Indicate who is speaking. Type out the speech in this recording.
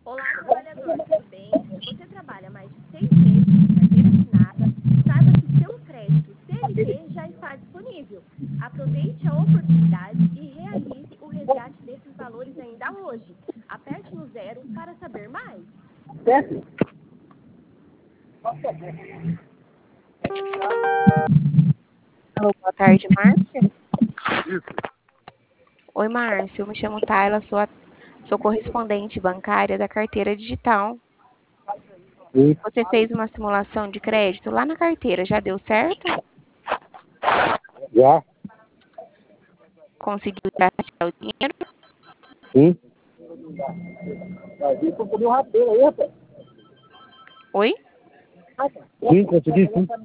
Speaker 1: Olá, trabalhador, tudo bem? Se você trabalha mais de 6 meses com carteira assinada, saiba que seu crédito CLT já está disponível. Aproveite a oportunidade e realize o resgate desses valores ainda hoje. Aperte no 0 para saber mais.
Speaker 2: Alô, boa tarde, Márcia. Oi, Márcia, eu me chamo Tayla, sou correspondente bancária da carteira digital.
Speaker 3: Sim,
Speaker 2: Você fez uma simulação de crédito lá na carteira, já deu certo?
Speaker 3: já,
Speaker 2: Conseguiu já retirar o dinheiro?
Speaker 3: sim. Sim, consegui sim.